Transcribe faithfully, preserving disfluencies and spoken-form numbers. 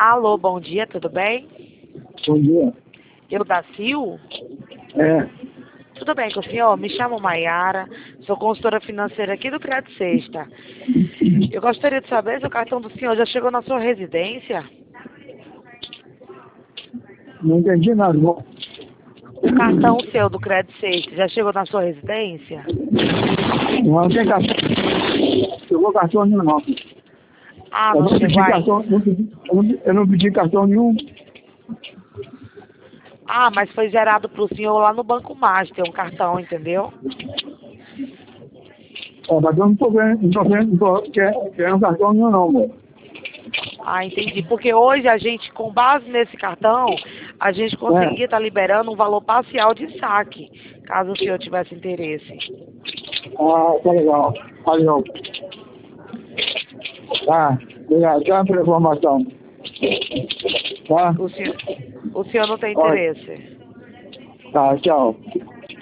Alô, bom dia, tudo bem? Bom dia. Eu da Sil? É, Tudo bem com o senhor? Me chamo Maiara, sou consultora financeira aqui do Crédito Sexta. Eu gostaria de saber se o cartão do senhor já chegou na sua residência. não entendi nada, bom. O cartão seu do Crédito Sexta já chegou na sua residência? Não tem cartão. Chegou cartão nenhum, não. Ah, Eu não não pedi chegou aí? cartão, não pedi- eu não, eu não pedi cartão nenhum. Ah, mas foi gerado para o senhor lá no Banco Master, um cartão, entendeu? É, mas eu não tô vendo, não tô vendo, não tô quer- querendo cartão nenhum, não, amor. Ah, entendi. Porque hoje a gente, com base nesse cartão, a gente conseguia estar liberando um valor parcial de saque, caso o senhor tivesse interesse. Ah, tá legal. Valeu. Tá, obrigado. Tá pela informação. Tá? O senhor, o senhor não tem Oi. interesse? Tá, tchau.